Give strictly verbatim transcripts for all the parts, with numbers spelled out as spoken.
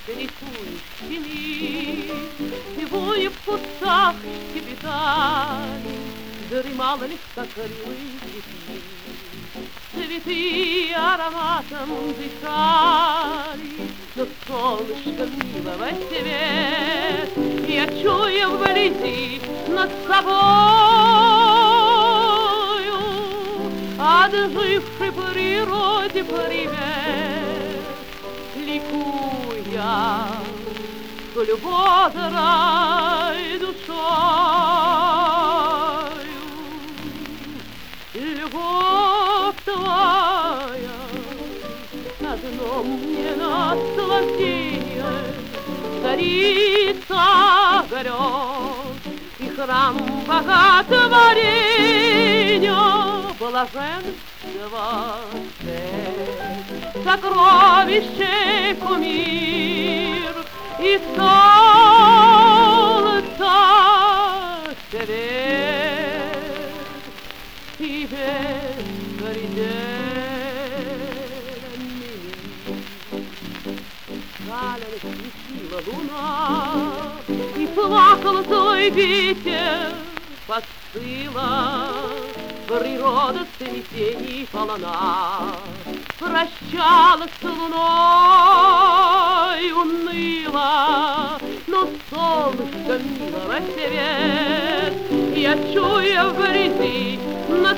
рисующими, Сегодня в кустах щебетали, Дремала легкокрылые цветы. Цветы ароматом дышали, Но солнышко милого свет Я чую вблизи над собою, Отжившей природе привет, Ликуя столь бодрой душою. Любовь твоя одно мне наслаждение, Царица грез и храм боготворения, Блаженства цель, сокровище кумир и солнца свет. Тебе предельный Жаля светила луна, И плакал злой ветер, Постыла природа цветений полна. Прощалась с луной уныло, Но солнышко милого свет Я чую вблизи над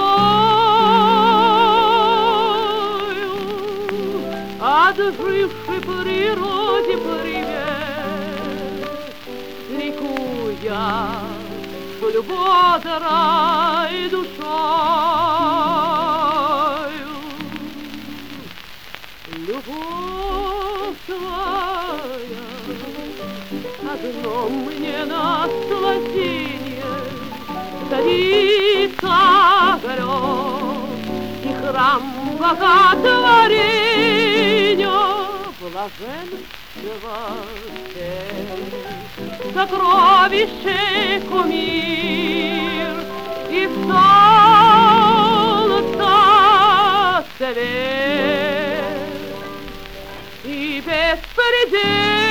собою, Отжившей природе привет, Ликуя столь бодрой душою. Любовь твоя одно мне наслаждение, Царица грез и храм боготворения, Блаженства цель, сокровище кумир и солнца свет, и беспредельный